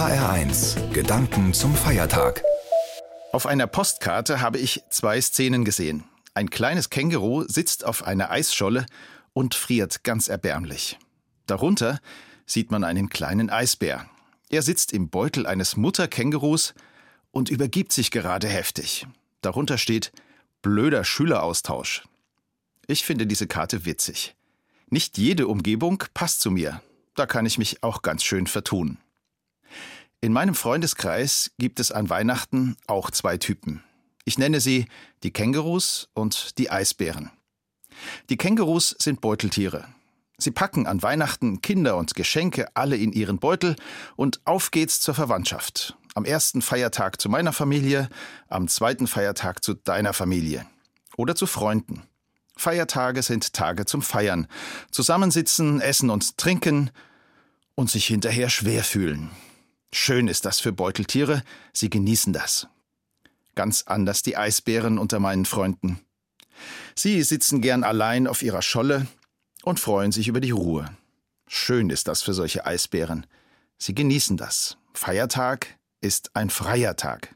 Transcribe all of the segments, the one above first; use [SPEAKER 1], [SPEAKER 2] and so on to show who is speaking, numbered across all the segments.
[SPEAKER 1] HR1 Gedanken zum Feiertag.
[SPEAKER 2] Auf einer Postkarte habe ich 2 Szenen gesehen. Ein kleines Känguru sitzt auf einer Eisscholle und friert ganz erbärmlich. Darunter sieht man einen kleinen Eisbär. Er sitzt im Beutel eines Mutterkängurus und übergibt sich gerade heftig. Darunter steht: blöder Schüleraustausch. Ich finde diese Karte witzig. Nicht jede Umgebung passt zu mir. Da kann ich mich auch ganz schön vertun. In meinem Freundeskreis gibt es an Weihnachten auch 2 Typen. Ich nenne sie die Kängurus und die Eisbären. Die Kängurus sind Beuteltiere. Sie packen an Weihnachten Kinder und Geschenke alle in ihren Beutel und auf geht's zur Verwandtschaft. Am 1. Feiertag zu meiner Familie, am 2. Feiertag zu deiner Familie. Oder zu Freunden. Feiertage sind Tage zum Feiern. Zusammensitzen, essen und trinken und sich hinterher schwer fühlen. Schön ist das für Beuteltiere, sie genießen das. Ganz anders die Eisbären unter meinen Freunden. Sie sitzen gern allein auf ihrer Scholle und freuen sich über die Ruhe. Schön ist das für solche Eisbären. Sie genießen das. Feiertag ist ein freier Tag.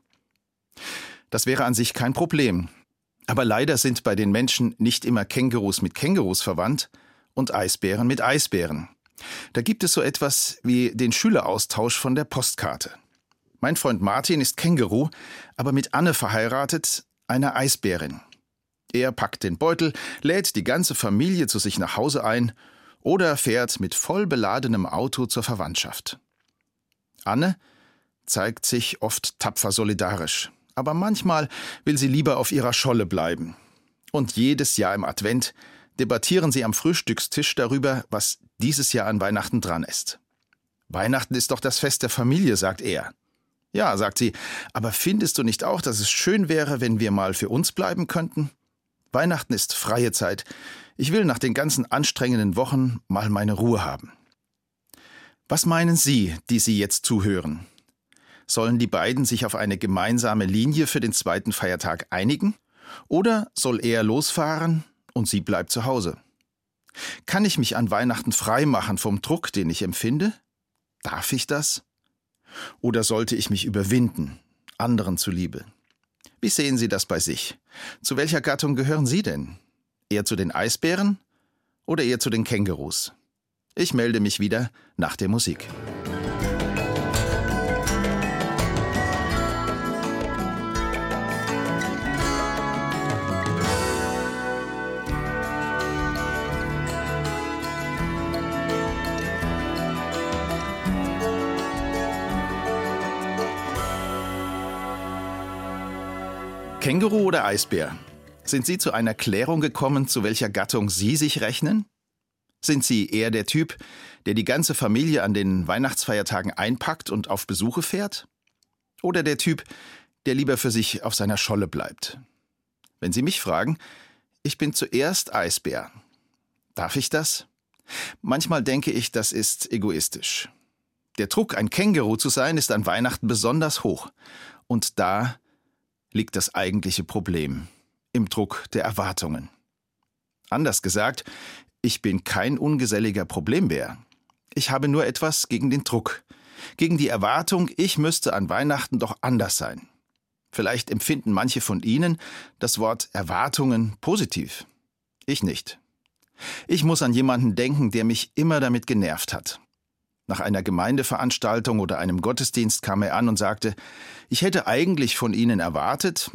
[SPEAKER 2] Das wäre an sich kein Problem. Aber leider sind bei den Menschen nicht immer Kängurus mit Kängurus verwandt und Eisbären mit Eisbären. Da gibt es so etwas wie den Schüleraustausch von der Postkarte. Mein Freund Martin ist Känguru, aber mit Anne verheiratet, einer Eisbärin. Er packt den Beutel, lädt die ganze Familie zu sich nach Hause ein oder fährt mit voll beladenem Auto zur Verwandtschaft. Anne zeigt sich oft tapfer solidarisch, aber manchmal will sie lieber auf ihrer Scholle bleiben. Und jedes Jahr im Advent debattieren sie am Frühstückstisch darüber, was dieses Jahr an Weihnachten dran ist. Weihnachten ist doch das Fest der Familie, sagt er. Ja, sagt sie, aber findest du nicht auch, dass es schön wäre, wenn wir mal für uns bleiben könnten? Weihnachten ist freie Zeit. Ich will nach den ganzen anstrengenden Wochen mal meine Ruhe haben. Was meinen Sie, die Sie jetzt zuhören? Sollen die beiden sich auf eine gemeinsame Linie für den 2. Feiertag einigen? Oder soll er losfahren und sie bleibt zu Hause? Kann ich mich an Weihnachten frei machen vom Druck, den ich empfinde? Darf ich das? Oder sollte ich mich überwinden, anderen zuliebe? Wie sehen Sie das bei sich? Zu welcher Gattung gehören Sie denn? Eher zu den Eisbären oder eher zu den Kängurus? Ich melde mich wieder nach der Musik. Känguru oder Eisbär? Sind Sie zu einer Klärung gekommen, zu welcher Gattung Sie sich rechnen? Sind Sie eher der Typ, der die ganze Familie an den Weihnachtsfeiertagen einpackt und auf Besuche fährt? Oder der Typ, der lieber für sich auf seiner Scholle bleibt? Wenn Sie mich fragen, ich bin zuerst Eisbär. Darf ich das? Manchmal denke ich, das ist egoistisch. Der Druck, ein Känguru zu sein, ist an Weihnachten besonders hoch. Und da liegt das eigentliche Problem, im Druck der Erwartungen. Anders gesagt, ich bin kein ungeselliger Problembär. Ich habe nur etwas gegen den Druck, gegen die Erwartung, ich müsste an Weihnachten doch anders sein. Vielleicht empfinden manche von Ihnen das Wort Erwartungen positiv. Ich nicht. Ich muss an jemanden denken, der mich immer damit genervt hat. Nach einer Gemeindeveranstaltung oder einem Gottesdienst kam er an und sagte, ich hätte eigentlich von Ihnen erwartet,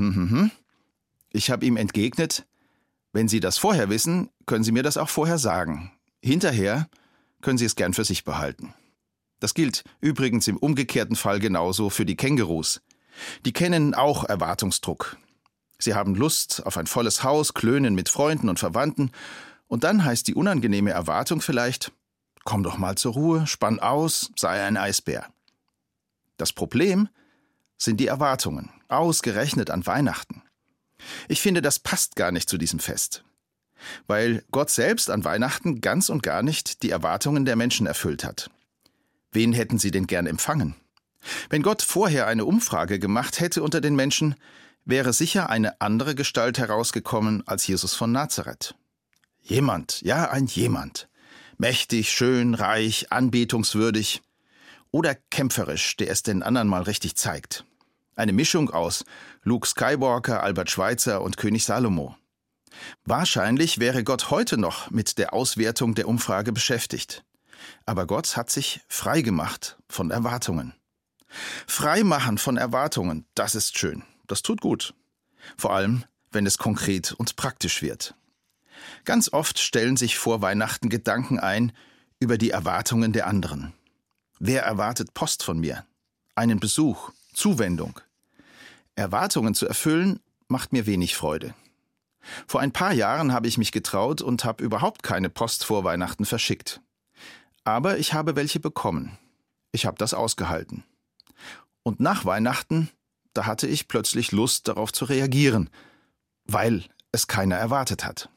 [SPEAKER 2] Ich habe ihm entgegnet, wenn Sie das vorher wissen, können Sie mir das auch vorher sagen. Hinterher können Sie es gern für sich behalten. Das gilt übrigens im umgekehrten Fall genauso für die Kängurus. Die kennen auch Erwartungsdruck. Sie haben Lust auf ein volles Haus, klönen mit Freunden und Verwandten und dann heißt die unangenehme Erwartung vielleicht, komm doch mal zur Ruhe, spann aus, sei ein Eisbär. Das Problem sind die Erwartungen, ausgerechnet an Weihnachten. Ich finde, das passt gar nicht zu diesem Fest. Weil Gott selbst an Weihnachten ganz und gar nicht die Erwartungen der Menschen erfüllt hat. Wen hätten Sie denn gern empfangen? Wenn Gott vorher eine Umfrage gemacht hätte unter den Menschen, wäre sicher eine andere Gestalt herausgekommen als Jesus von Nazareth. Jemand, ja ein Jemand. Mächtig, schön, reich, anbetungswürdig. oder kämpferisch, der es den anderen mal richtig zeigt. Eine Mischung aus Luke Skywalker, Albert Schweitzer und König Salomo. Wahrscheinlich wäre Gott heute noch mit der Auswertung der Umfrage beschäftigt. Aber Gott hat sich frei gemacht von Erwartungen. Freimachen von Erwartungen, das ist schön. Das tut gut. Vor allem, wenn es konkret und praktisch wird. Ganz oft stellen sich vor Weihnachten Gedanken ein über die Erwartungen der anderen. Wer erwartet Post von mir? Einen Besuch? Zuwendung? Erwartungen zu erfüllen, macht mir wenig Freude. Vor ein paar Jahren habe ich mich getraut und habe überhaupt keine Post vor Weihnachten verschickt. Aber ich habe welche bekommen. Ich habe das ausgehalten. Und nach Weihnachten, da hatte ich plötzlich Lust, darauf zu reagieren, weil es keiner erwartet hat.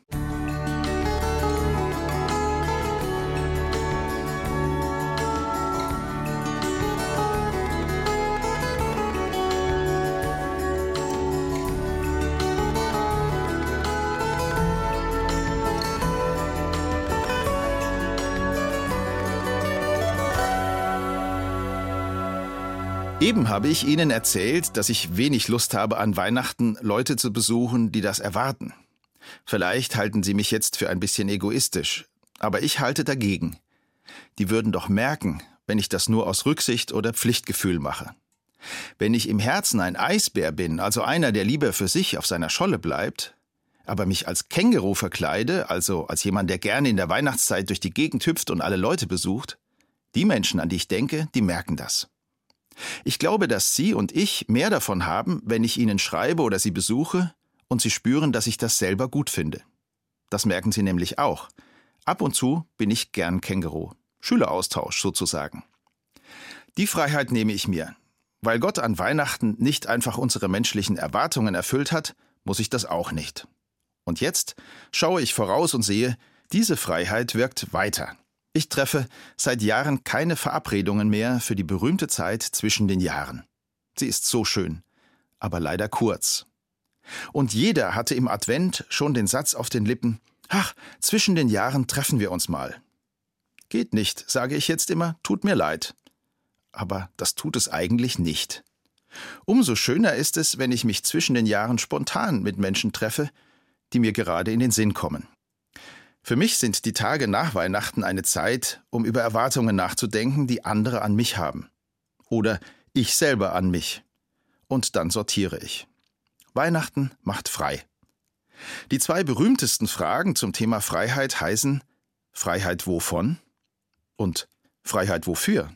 [SPEAKER 2] Eben habe ich Ihnen erzählt, dass ich wenig Lust habe, an Weihnachten Leute zu besuchen, die das erwarten. Vielleicht halten Sie mich jetzt für ein bisschen egoistisch, aber ich halte dagegen. Die würden doch merken, wenn ich das nur aus Rücksicht oder Pflichtgefühl mache. Wenn ich im Herzen ein Eisbär bin, also einer, der lieber für sich auf seiner Scholle bleibt, aber mich als Känguru verkleide, also als jemand, der gerne in der Weihnachtszeit durch die Gegend hüpft und alle Leute besucht, die Menschen, an die ich denke, die merken das. Ich glaube, dass Sie und ich mehr davon haben, wenn ich Ihnen schreibe oder Sie besuche und Sie spüren, dass ich das selber gut finde. Das merken Sie nämlich auch. Ab und zu bin ich gern Känguru. Schüleraustausch sozusagen. Die Freiheit nehme ich mir. Weil Gott an Weihnachten nicht einfach unsere menschlichen Erwartungen erfüllt hat, muss ich das auch nicht. Und jetzt schaue ich voraus und sehe, diese Freiheit wirkt weiter. Ich treffe seit Jahren keine Verabredungen mehr für die berühmte Zeit zwischen den Jahren. Sie ist so schön, aber leider kurz. Und jeder hatte im Advent schon den Satz auf den Lippen: »Ach, zwischen den Jahren treffen wir uns mal.« Geht nicht, sage ich jetzt immer, tut mir leid. Aber das tut es eigentlich nicht. Umso schöner ist es, wenn ich mich zwischen den Jahren spontan mit Menschen treffe, die mir gerade in den Sinn kommen. Für mich sind die Tage nach Weihnachten eine Zeit, um über Erwartungen nachzudenken, die andere an mich haben. Oder ich selber an mich. Und dann sortiere ich. Weihnachten macht frei. Die 2 berühmtesten Fragen zum Thema Freiheit heißen: Freiheit wovon? Und Freiheit wofür?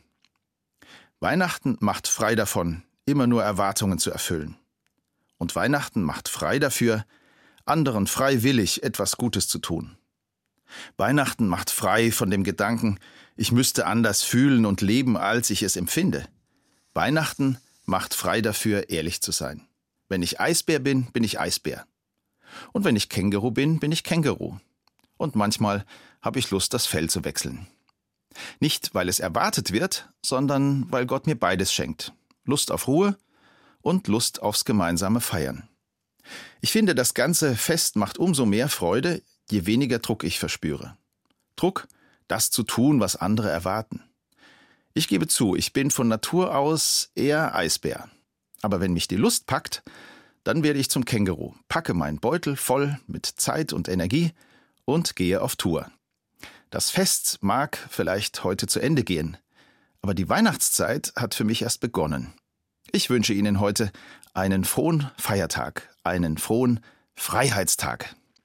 [SPEAKER 2] Weihnachten macht frei davon, immer nur Erwartungen zu erfüllen. Und Weihnachten macht frei dafür, anderen freiwillig etwas Gutes zu tun. Weihnachten macht frei von dem Gedanken, ich müsste anders fühlen und leben, als ich es empfinde. Weihnachten macht frei dafür, ehrlich zu sein. Wenn ich Eisbär bin, bin ich Eisbär. Und wenn ich Känguru bin, bin ich Känguru. Und manchmal habe ich Lust, das Fell zu wechseln. Nicht, weil es erwartet wird, sondern weil Gott mir beides schenkt. Lust auf Ruhe und Lust aufs gemeinsame Feiern. Ich finde, das ganze Fest macht umso mehr Freude, je weniger Druck ich verspüre. Druck, das zu tun, was andere erwarten. Ich gebe zu, ich bin von Natur aus eher Eisbär. Aber wenn mich die Lust packt, dann werde ich zum Känguru, packe meinen Beutel voll mit Zeit und Energie und gehe auf Tour. Das Fest mag vielleicht heute zu Ende gehen, aber die Weihnachtszeit hat für mich erst begonnen. Ich wünsche Ihnen heute einen frohen Feiertag, einen frohen Freiheitstag.